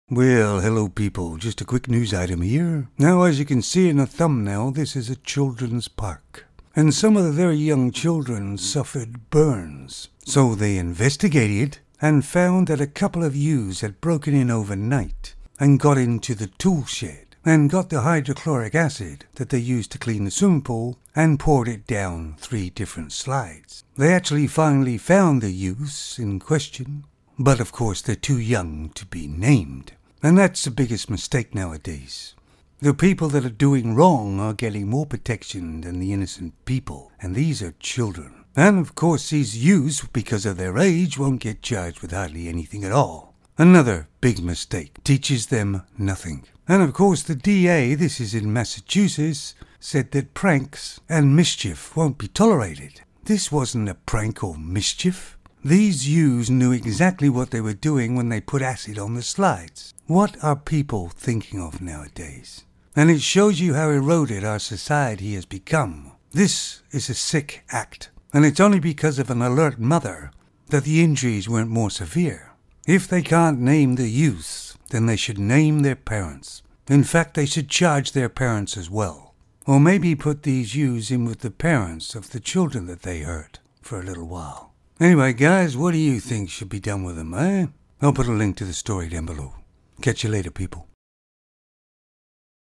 Well, hello people, just a quick news item here. Now, as you can see in the thumbnail, this is a children's park. And some of the very young children suffered burns. So they investigated and found that a couple of ewes had broken in overnight and got into the tool shed and got the hydrochloric acid that they used to clean the swimming pool and poured it down 3 different slides. They actually finally found the ewes in question, but of course they're too young to be named. And that's the biggest mistake nowadays. The people that are doing wrong are getting more protection than the innocent people, and these are children. And of course these ewes, because of their age, won't get charged with hardly anything at all. Another big mistake, teaches them nothing. And of course the DA, this is in Massachusetts, said that pranks and mischief won't be tolerated. This wasn't a prank or mischief. These ewes knew exactly what they were doing when they put acid on the slides. What are people thinking of nowadays? And it shows you how eroded our society has become. This is a sick act, and it's only because of an alert mother that the injuries weren't more severe. If they can't name the youths, then they should name their parents. In fact, they should charge their parents as well. Or maybe put these ewes in with the parents of the children that they hurt for a little while. Anyway, guys, what do you think should be done with them, eh? I'll put a link to the story down below. Catch you later, people.